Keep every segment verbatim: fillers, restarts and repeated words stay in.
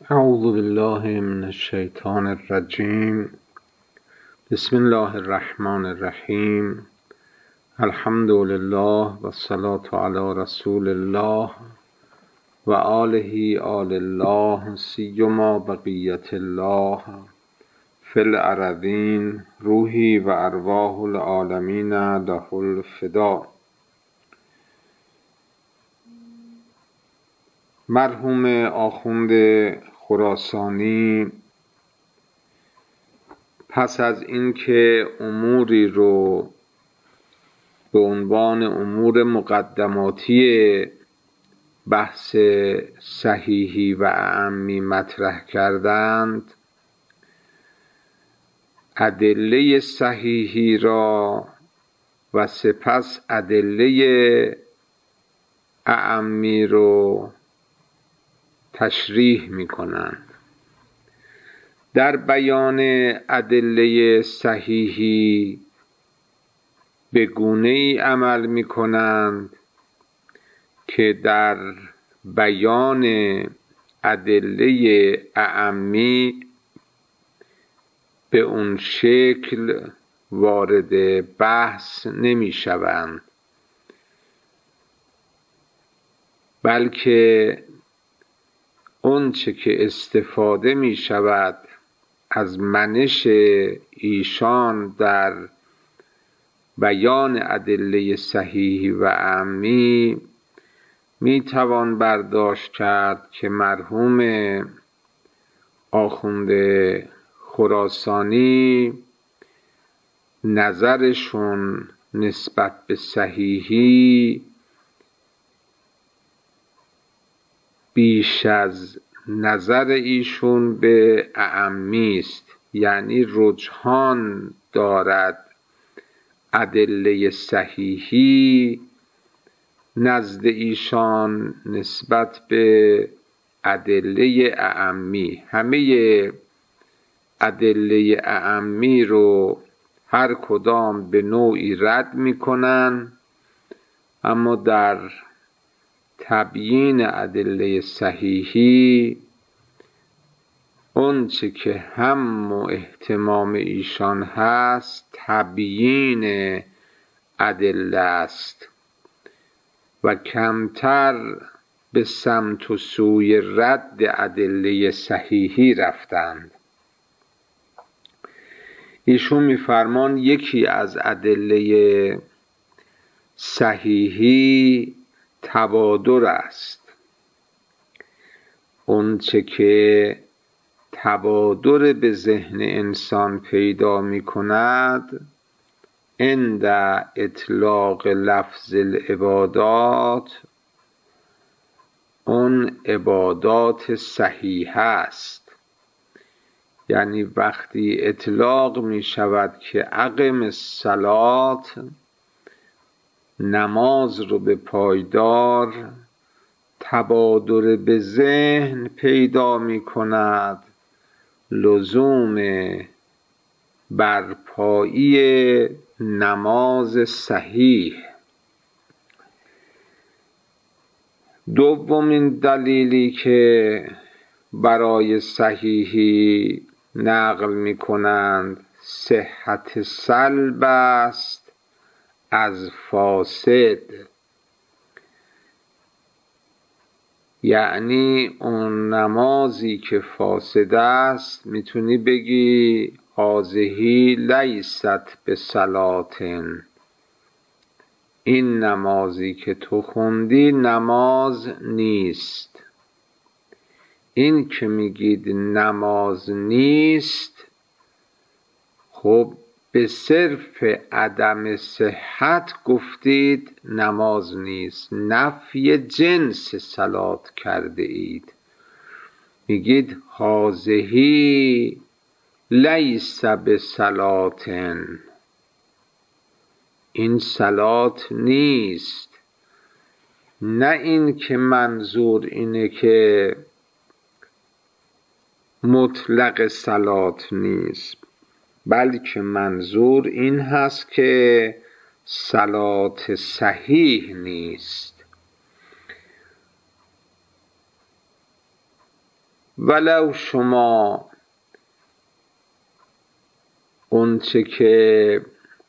اعوذ بالله من الشیطان الرجیم. بسم الله الرحمن الرحیم. الحمد لله و الصلاة علی رسول الله و آله آل الله سیما بقیت الله فی الارضین روحی و ارواح العالمین له الفدا. مرحوم آخوند خراسانی پس از اینکه اموری رو به عنوان امور مقدماتی بحث صحیحی و اعمی مطرح کردند، ادله صحیحی را و سپس ادله اعمی رو تشریح می کنند. در بیان ادله صحیحی به گونه‌ای عمل می کنند که در بیان ادله اعمی به اون شکل وارد بحث نمی شوند، بلکه اون چه که استفاده می شود از منش ایشان در بیان ادله صحیحی و اعمی می توان برداشت کرد که مرحوم آخوند خراسانی نظرشون نسبت به صحیحی بیش از نظر ایشون به اعمی است، یعنی رجحان دارد ادله صحیحی نزد ایشان نسبت به ادله اعمی. همه ادله اعمی رو هر کدام به نوعی رد میکنن، اما در تبیین ادله صحیحی اون چه که هم و اهتمام ایشان هست تبیین ادله است و کمتر به سمت و سوی رد ادله صحیحی رفتند. ایشون میفرمان یکی از ادله صحیحی تبادر است. اون چه که تبادر به ذهن انسان پیدا می کند عند اطلاق لفظ العبادات، اون عبادات صحیح است. یعنی وقتی اطلاق می شود که اقم الصلات، نماز رو به پایدار، تبادر به ذهن پیدا می کند لزوم برپایی نماز صحیح. دومین دلیلی که برای صحیحی نقل می کنند صحت سلب است از فاسد، یعنی اون نمازی که فاسد است میتونی بگی هذه لیست بصلاتن، این نمازی که تو خوندی نماز نیست. این که میگید نماز نیست، خب به صرف عدم صحت گفتید نماز نیست، نفی جنس صلات کرده اید. میگید هذه لیس بصلاتن، این صلات نیست. نه این که منظور اینه که مطلق صلات نیست، بلکه منظور این هست که صلات صحیح نیست. ولو شما اونچه که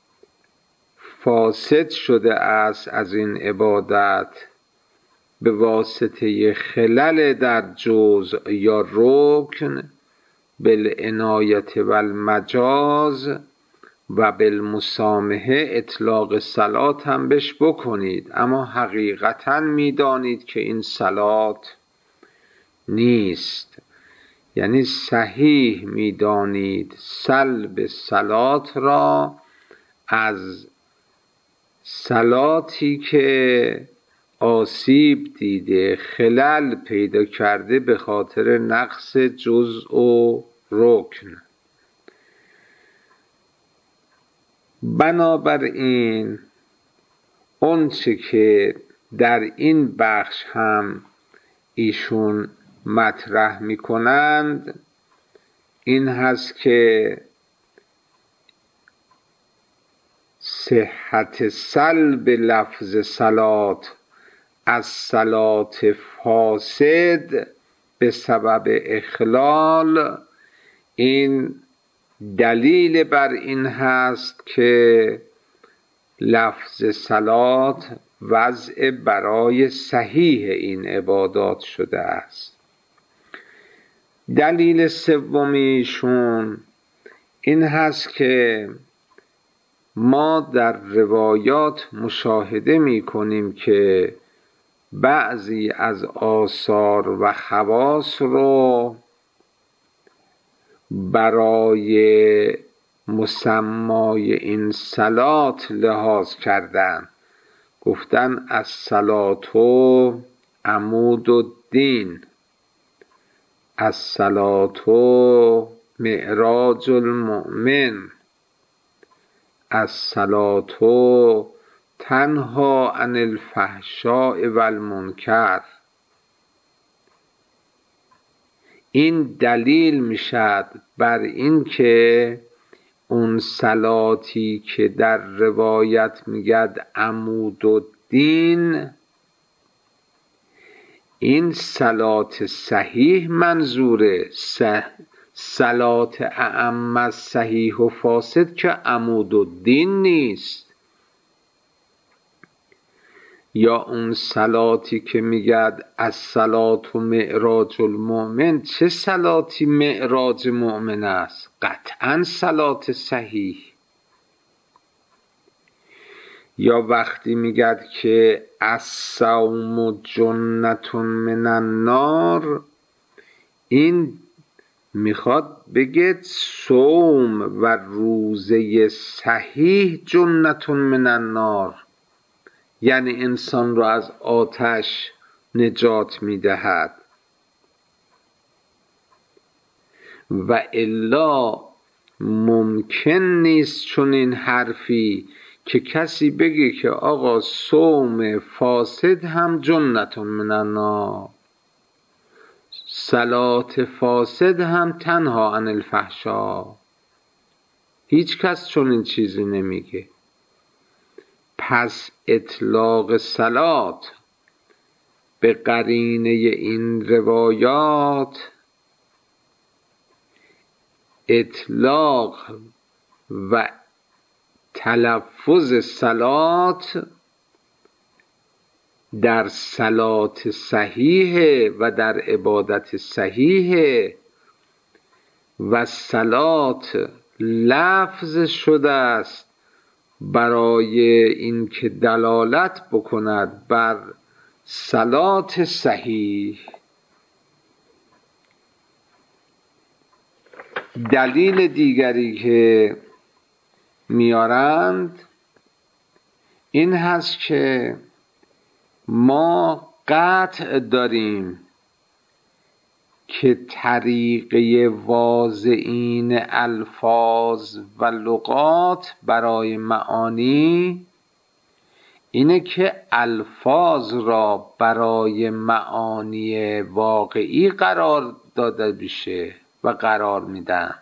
فاسد شده است از این عبادت به واسطه خلل در جزء یا رکن بالعنایت و المجاز و بالمسامحه اطلاق صلات هم بهش بکنید، اما حقیقتا میدانید که این صلات نیست. یعنی صحیح میدانید سلب صلات را از صلاتی که آسیب دیده، خلل پیدا کرده به خاطر نقص جزء و رکن. بنابراین اونچه که در این بخش هم ایشون مطرح می کنند این هست که صحت سلب لفظ صلات از صلات فاسد به سبب اخلال، این دلیل بر این هست که لفظ صلات وضع برای صحیح این عبادات شده است. دلیل سومیشون این هست که ما در روایات مشاهده می کنیم که بعضی از آثار و خواص رو برای مسمای این صلات لحاظ کردن، گفتن الصلات عمود الدین، الصلات معراج المؤمن، الصلات تنها عن الفحشاء و المنکر. این دلیل میشد بر این که اون صلاتی که در روایت میگد عمود الدین، این صلات صحیح منظوره، صلات اعم از صحیح و فاسد که عمود الدین نیست. یا اون صلاتی که میگد الصلات معراج المؤمن، چه صلاتی معراج مؤمن است؟ قطعا صلات صحیح. یا وقتی میگد که الصوم جنة من النار، این میخواد بگه صوم و روزه صحیح جنة من النار، یعنی انسان را از آتش نجات میدهد. و الا ممکن نیست چون این حرفی که کسی بگه که آقا صوم فاسد هم جنة من النار، صلات فاسد هم تنها عن الفحشاء. هیچ کس چون این چیزی نمیگه. پس اطلاق صلات به قرینه این روایات، اطلاق و تلفظ صلات در صلات صحیح و در عبادت صحیح و صلات لفظ شده است برای اینکه دلالت بکند بر صلات صحیح. دلیل دیگری که میارند این هست که ما قطع داریم که طریقه واضعین الفاظ و لغات برای معانی اینه که الفاظ را برای معانی واقعی قرار داده بشه و قرار میدن،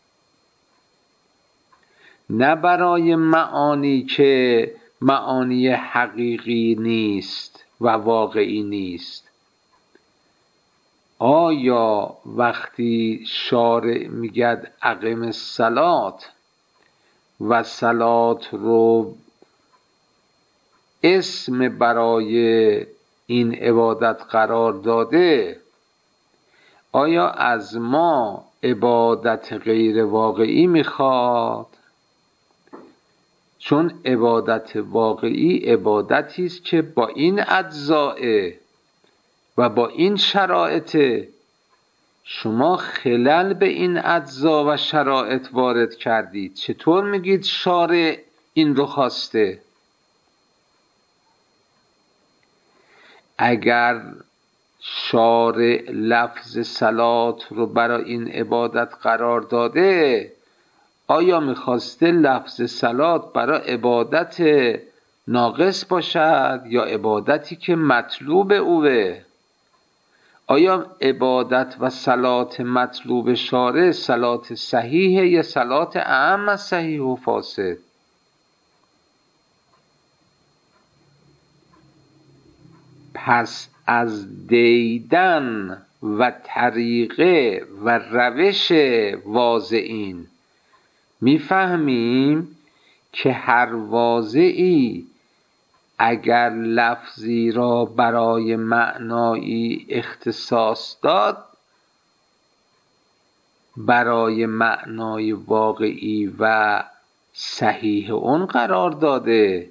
نه برای معانی که معانی حقیقی نیست و واقعی نیست. آیا وقتی شارع میگد اقیم الصلات و صلات رو اسم برای این عبادت قرار داده، آیا از ما عبادت غیر واقعی میخواد؟ چون عبادت واقعی عبادتی است که با این اجزاء و با این شرایط، شما خلل به این اجزا و شرایط وارد کردید. چطور میگید شارع این رو خواسته؟ اگر شارع لفظ صلات رو برای این عبادت قرار داده، آیا میخواسته لفظ صلات برای عبادت ناقص باشد یا عبادتی که مطلوب اوه؟ آیا عبادت و صلات مطلوب شارع صلات صحیحه یا صلات اعم از صحیح و فاسد؟ پس از دیدن و طریقه و روش واضعین میفهمیم که هر واضعی اگر لفظی را برای معنایی اختصاص داد، برای معنای واقعی و صحیح اون قرار داده.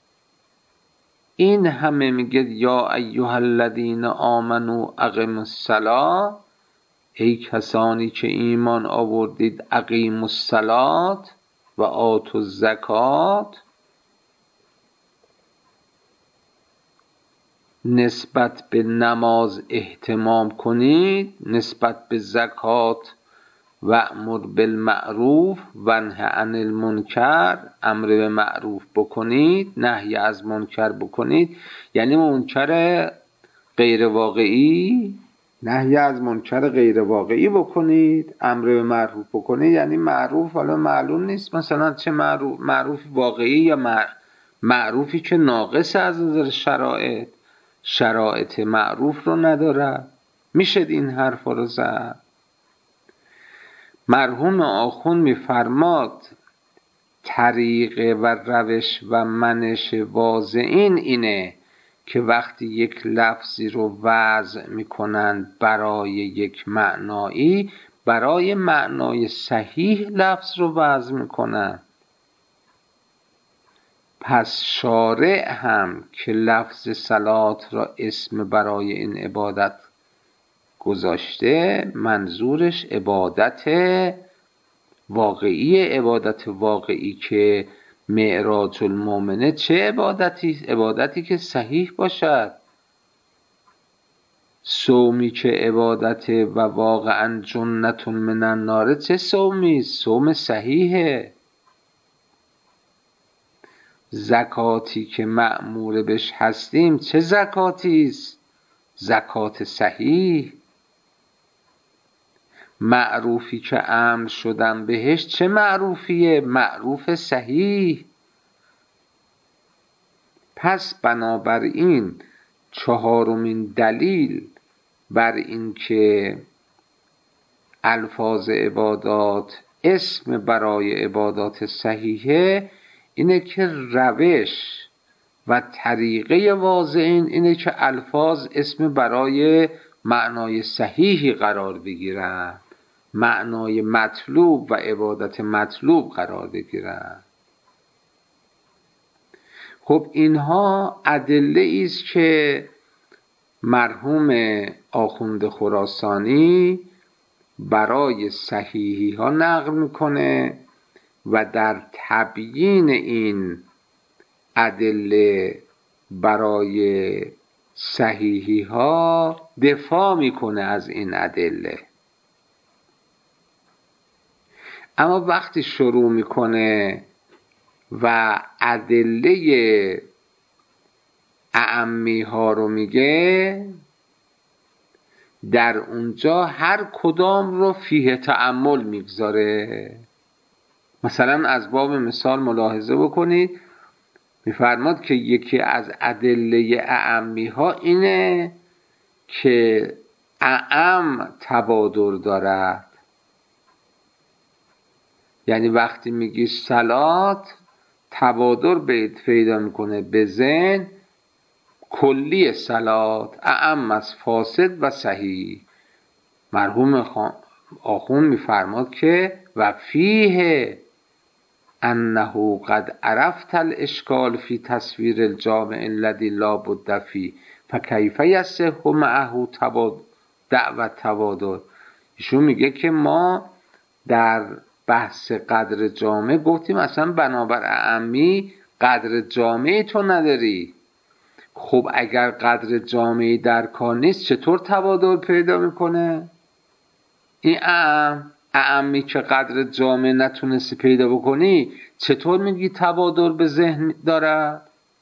این همه میگه یا ایها الذین آمنوا اقیموا الصلاة، ای کسانی که ایمان آوردید اقیموا الصلاة و آتوا الزکات، نسبت به نماز اهتمام کنید، نسبت به زکات و امر بالمعروف و نهی عن المنکر، امر به معروف بکنید، نهی از منکر بکنید. یعنی منکر غیر واقعی، نهی از منکر غیر واقعی بکنید، امر به معروف بکنید. یعنی معروف حالا معلوم نیست مثلا چه معروف، معروف واقعی یا معروفی که ناقص از نظر شرایط، شرایط معروف رو نداره. میشه این حرف رو زد. مرحوم آخوند میفرماد طریقه و روش و منش واضعین اینه که وقتی یک لفظی رو وضع میکنند برای یک معنایی، برای معنای صحیح لفظ رو وضع میکنند. پس شارع هم که لفظ صلات را اسم برای این عبادت گذاشته، منظورش عبادت واقعی، عبادت واقعی که معراج المؤمنه چه عبادتی؟ عبادتی که صحیح باشد. صومی که عبادت و واقعا جنة من النار چه صومی؟ صوم صحیحه. زکاتی که مأمور بهش هستیم چه زکاتی است؟ زکات صحیح. معروفی که امر شدن بهش چه معروفیه؟ معروف صحیح. پس بنابراین چهارمین دلیل بر این که الفاظ عبادات اسم برای عبادات صحیحه اینه که روش و طریقه واضعین اینه که الفاظ اسم برای معنای صحیحی قرار بگیرن، معنای مطلوب و عبادت مطلوب قرار بگیرن. خب اینها ادله است که مرحوم آخوند خراسانی برای صحیحی ها نقل میکنه و در تبیین این ادله برای صحیحی ها دفاع میکنه از این ادله. اما وقتی شروع میکنه و ادله اعمی ها رو میگه، در اونجا هر کدام رو فیه تأمل میگذاره. مثلا از باب مثال ملاحظه بکنید، میفرماد که یکی از ادله اعمی ها اینه که اعم تبادر دارد. یعنی وقتی میگی صلات تبادر پیدا میکنه به ذهن کلی صلات اعم از فاسد و صحیح. مرحوم آخوند میفرماد که و فیه انه قد عرفت الاشکال فی تصویر الجامع الذی لا بد فیه فکیف یصح معه دعوت تبادر. ایشون میگه که ما در بحث قدر جامع گفتیم اصلا بنابر اعمی قدر جامعی تو نداری. خب اگر قدر جامعی در کار نیست چطور تبادر پیدا میکنه؟ این اعم اعمی که قدر جامع نتونستی پیدا بکنی چطور میگی تبادر به ذهن داره؟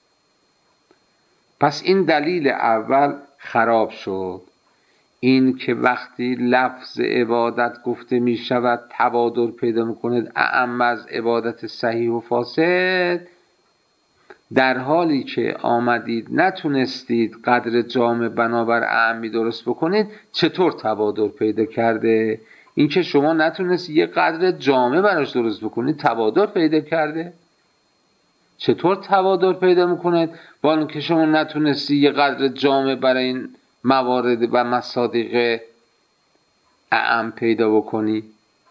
پس این دلیل اول خراب شد. این که وقتی لفظ عبادت گفته می شود تبادر پیدا میکند اعم از عبادت صحیح و فاسد، در حالی که آمدید نتونستید قدر جامع بنابر اعمی درست بکنید چطور تبادر پیدا کرده؟ این که شما نتونستید یه قدر جامع براش درست بکنید تبادر پیدا کرده؟ چطور تبادر پیدا میکنید با اینکه شما نتونستید یه قدر جامع برای این موارد و مصادیق اعم پیدا بکنی؟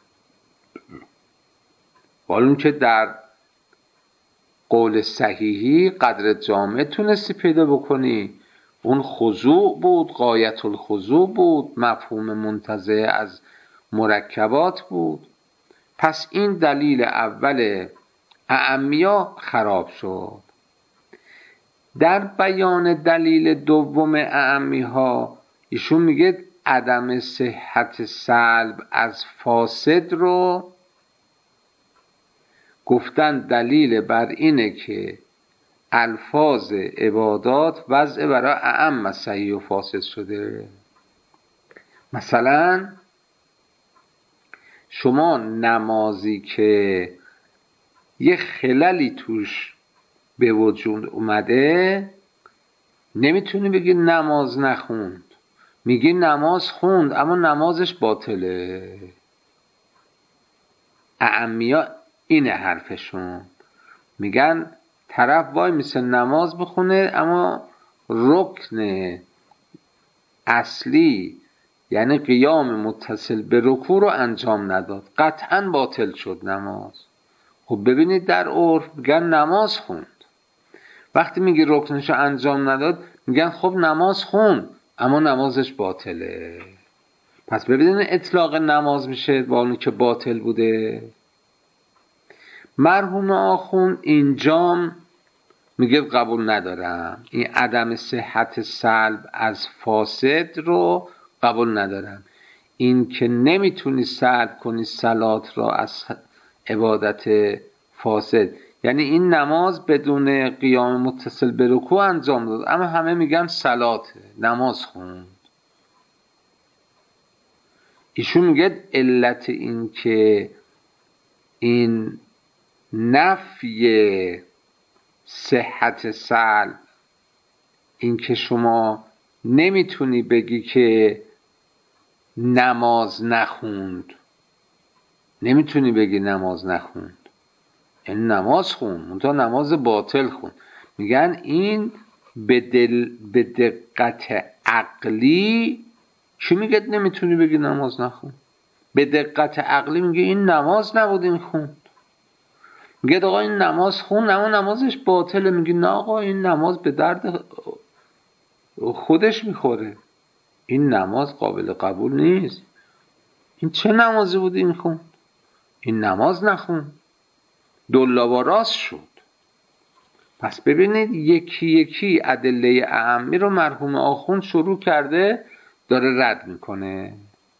حالا که در قول صحیحی قدر جامع تونستی پیدا بکنی، اون خضوع بود، غایت الخضوع بود، مفهوم منتزع از مرکبات بود. پس این دلیل اول اعمیا خراب شد. در بیان دلیل دوم اعمی ها ایشون میگه عدم صحت سلب از فاسد رو گفتن دلیل بر اینه که الفاظ عبادات وضع برای اعم صحیح و فاسد شده. مثلا شما نمازی که یه خللی توش به وجود اومده نمیتونی بگی نماز نخوند، میگی نماز خوند اما نمازش باطله. اعمیا اینه حرفشون، میگن طرف وای میسه نماز بخونه اما رکن اصلی یعنی قیام متصل به رکوع رو انجام نداد، قطعا باطل شد نماز. خب ببینید در عرف میگن نماز خوند، وقتی میگی رکنش رو انجام نداد میگن خب نماز خوند اما نمازش باطله. پس ببینید اطلاق نماز میشه با اونی که باطل بوده. مرحوم آخوند اینجام میگه قبول ندارم، این عدم صحت سلب از فاسد رو قبول ندارم. این که نمیتونی سلب کنی صلات را از عبادت فاسد، یعنی این نماز بدون قیام متصل به رکوع انجام داد اما همه میگن صلاته، نماز خوند. ایشون میگه علت این که این نفی صحت سلب، این که شما نمیتونی بگی که نماز نخوند، نمیتونی بگی نماز نخوند، این نماز خوند منتها نماز باطل خوند. میگن این به دل به دقت عقلی چی میگه نمیتونی بگی نماز نخوند؟ به دقت عقلی میگه این نماز نبود این خوند. میگه آقا این نماز خوند اما نمازش باطله. میگه نه آقا این نماز به درد خودش میخوره، این نماز قابل قبول نیست. این چه نمازی بود این خوند؟ این نماز نخوند، دولا و راست شد. پس ببینید یکی یکی ادله اعمی رو مرحوم آخوند شروع کرده داره رد میکنه.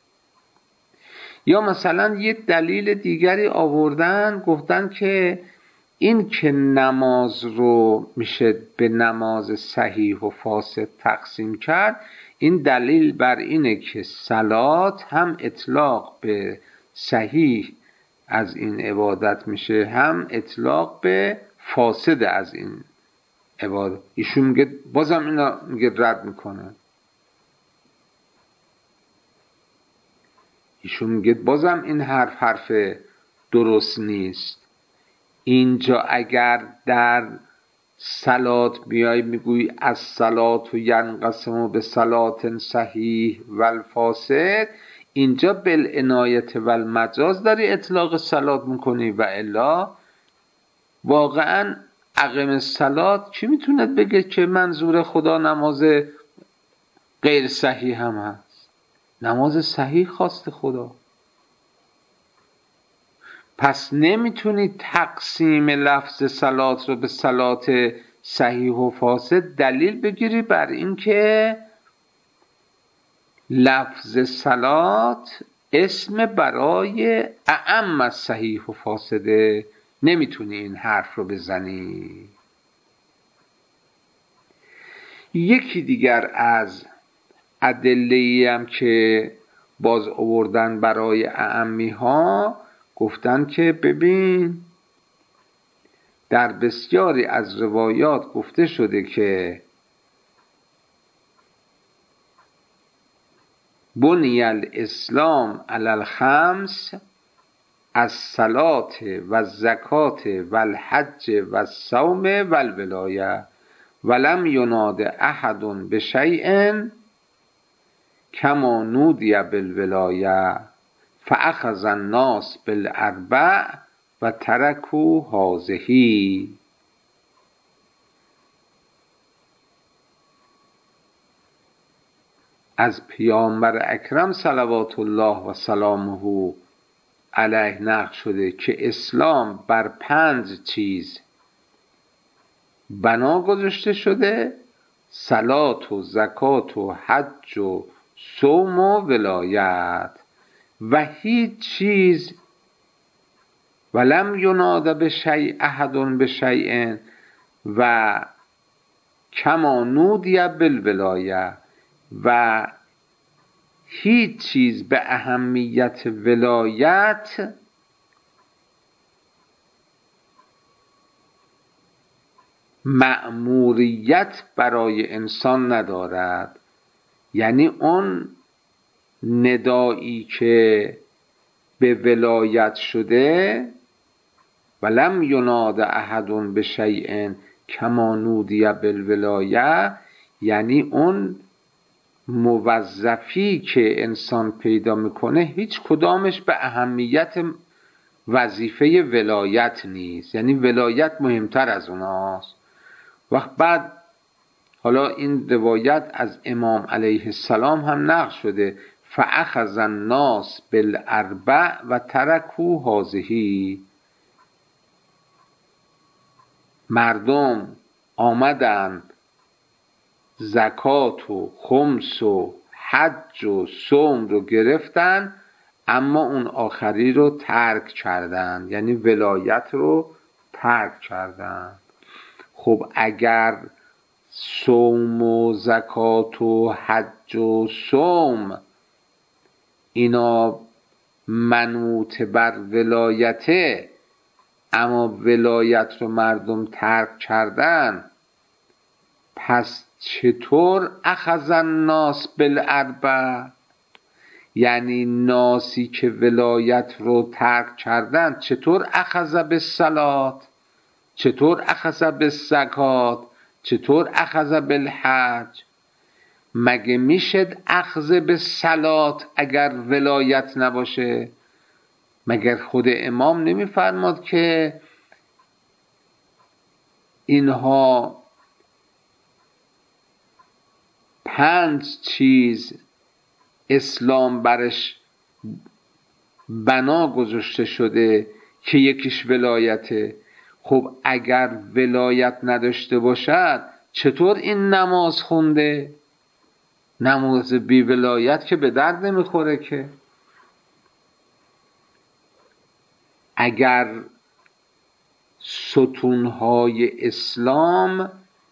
یا مثلا یه دلیل دیگری آوردن، گفتن که این که نماز رو میشه به نماز صحیح و فاسد تقسیم کرد، این دلیل بر اینه که صلات هم اطلاق به صحیح از این عبادت میشه هم اطلاق به فاسد از این عبادت. ایشون میگه بازم اینا میگه رد میکنه. ایشون میگه بازم این حرف حرف درست نیست. اینجا اگر در صلات بیای میگوی از صلات و ینقسم به صلات صحیح و الفاسد، اینجا بالعنایت و المجاز داری اطلاق صلات میکنی، و الا واقعا اقم الصلات کی میتونه بگه که منظور خدا نماز غیر صحیح هم هست؟ نماز صحیح خواست خدا. پس نمیتونی تقسیم لفظ صلات رو به صلات صحیح و فاسد دلیل بگیری بر اینکه لفظ صلات اسم برای اعم از صحیح و فاسده. نمیتونی این حرف رو بزنی. یکی دیگر از ادله‌ای هم که باز آوردن برای اعمی ها، گفتن که ببین در بسیاری از روایات گفته شده که بنی الاسلام علی الخمس الصلاة و الزکاة و الحج و الصوم و الولایه ولم یناد احد بشیء کما نودی بالولایه فاخذ الناس بالاربع و ترکوا هذه. از پیامبر اکرم صلوات الله و سلامه علیه نقل شده که اسلام بر پنج چیز بنا گذاشته شده: صلات و زکات و حج و صوم و ولایت، و هیچ چیز ولم یناد بشیء احد بشیء و کما نودی بالولایه، و هیچ چیز به اهمیت ولایت مأموریت برای انسان ندارد. یعنی اون ندایی که به ولایت شده ولم یناد احد بشیء کما نودی بالولایه، یعنی اون موظفی که انسان پیدا میکنه هیچ کدامش به اهمیت وظیفه ولایت نیست. یعنی ولایت مهمتر از اوناست. وقت بعد حالا این روایت از امام علیه السلام هم نقل شده: فاخذ الناس بالاربع و ترکوا هذه. مردم آمدن زکات و خمس و حج و صوم رو گرفتن، اما اون آخری رو ترک کردن، یعنی ولایت رو ترک کردن. خب اگر صوم و زکات و حج و صوم اینا منوط بر ولایته، اما ولایت رو مردم ترک کردن، پس چطور اخذ الناس بالاربع؟ یعنی ناسی که ولایت رو ترک کردن چطور اخذ بالصلات، چطور اخذ بالزکات، چطور اخذ بالحج؟ مگه میشد اخذ بالصلات اگر ولایت نباشه؟ مگر خود امام نمیفرماد که اینها پنج چیز اسلام برش بنا گذاشته شده که یکیش ولایته؟ خب اگر ولایت نداشته باشد چطور این نماز خونده؟ نماز بی ولایت که به درد نمیخوره که. اگر ستونهای اسلام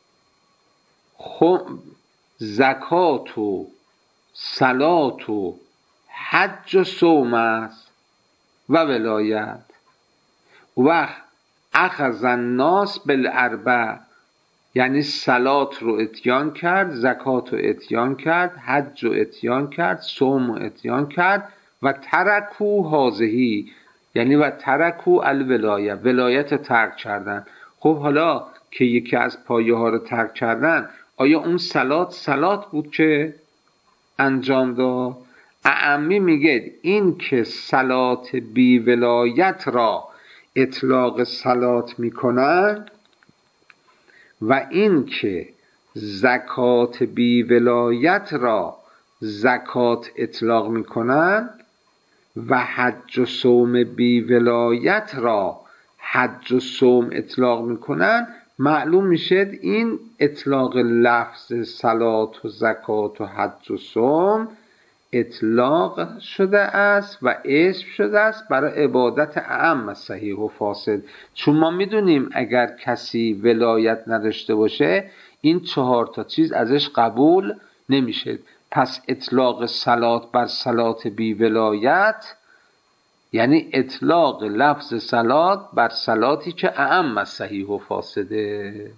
خب زکات و صلات و حج و صوم است و ولایت، وقت اخذ الناس بالاربع، یعنی صلات رو اتیان کرد، زکات رو اتیان کرد، حج رو اتیان کرد، صوم رو اتیان کرد، و ترکو هازهی، یعنی و ترکو الولایه، ولایت ترک کردن. خب حالا که یکی از پایه ها رو ترک کردن، آیا اون صلات صلات بود که انجام داد؟ اعمی میگه این که صلات بی ولایت را اطلاق صلات میکنن و این که زکات بی ولایت را زکات اطلاق میکنن و حج و صوم بی ولایت را حج و صوم اطلاق میکنن، معلوم میشه این اطلاق لفظ صلات و زکات و حج و صوم اطلاق شده است و اسم شده است برای عبادت اعم صحیح و فاسد. چون ما میدونیم اگر کسی ولایت نداشته باشه این چهار تا چیز ازش قبول نمیشه. پس اطلاق صلات بر صلات بی ولایت یعنی اطلاق لفظ صلات بر صلاتی که اعم صحیح و فاسده.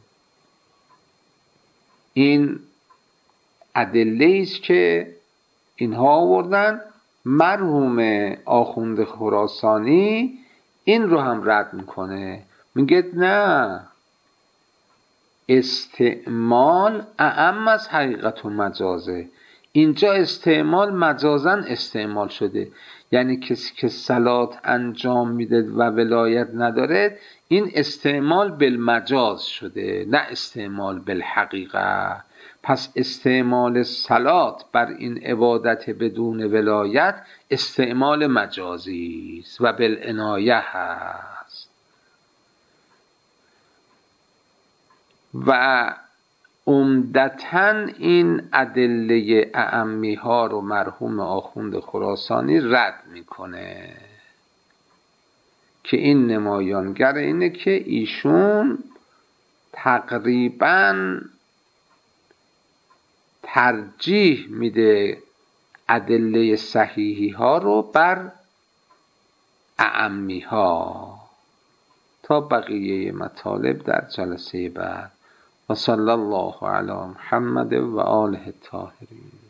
این ادله است که اینها آوردن. مرحوم آخوند خراسانی این رو هم رد میکنه، میگه نه، استعمال اعم از حقیقت و مجازه. اینجا استعمال مجازا استعمال شده، یعنی کسی که صلات انجام میده و ولایت نداره این استعمال بالمجاز شده، نه استعمال بالحقیقه. پس استعمال صلات بر این عبادت بدون ولایت استعمال مجازی است و بالعنایه هست. و عمدتاً این ادله اعمی ها رو مرحوم آخوند خراسانی رد میکنه که این نمایانگر اینه که ایشون تقریباً ترجیح میده ادله صحیحی ها رو بر اعمی ها. تا بقیه مطالب در جلسه بعد. و صلی الله علی محمد و آله الطاهرین.